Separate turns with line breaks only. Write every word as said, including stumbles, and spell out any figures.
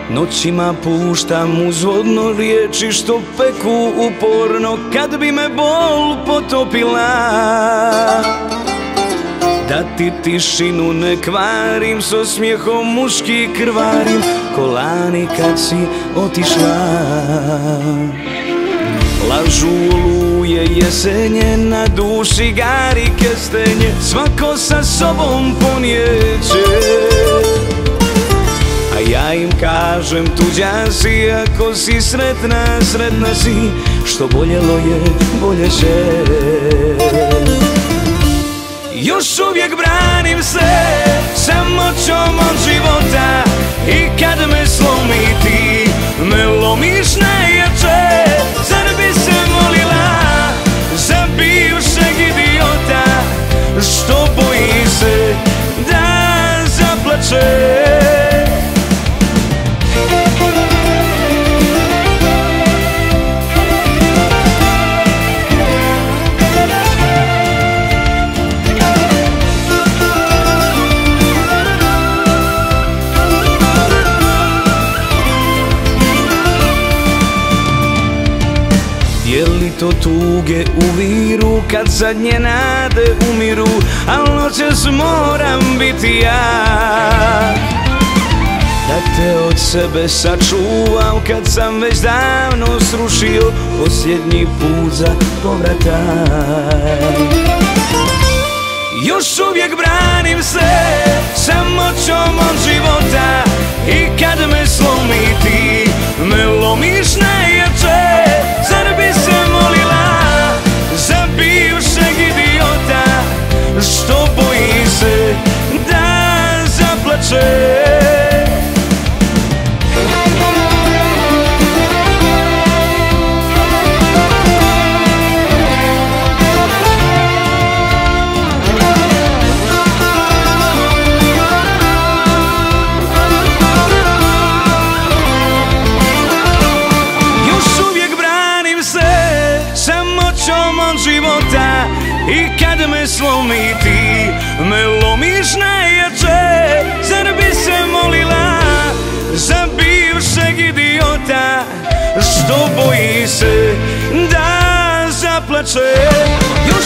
Noćima puštam uzvodno riječi što peku uporno, kad bi me bol potopila. Da ti tišinu ne kvarim, s osmijehom muški krvarim, ko lani kad si otišla. Lažu oluje jesenje, na duši gari kestenje, svako sa sobom ponijeće. A ja im kažem tuđa si, ako si sretna, sretna si, što boljelo je, bolje će. Još uvijek branim se samoćom od života, i kad me slomi ti me lomiš najjače. Zar bi se molila za bivšeg idiota, što boji se da zaplače? Je li to tuge u viru, kad zadnje nade umiru, al noćas moram biti ja, da te od sebe sačuvam, kad sam već davno srušio posljednji put za povratak. Još uvijek branim se samoćom od života, i kad me slomi ti me lomiš najjače. Zar bi se molila za bivšeg idiota, što boji se da zaplače? Života, i kad me slomi ti me lomiš najjače. Zar bi se molila za bivšeg idiota, što boji se da zaplače?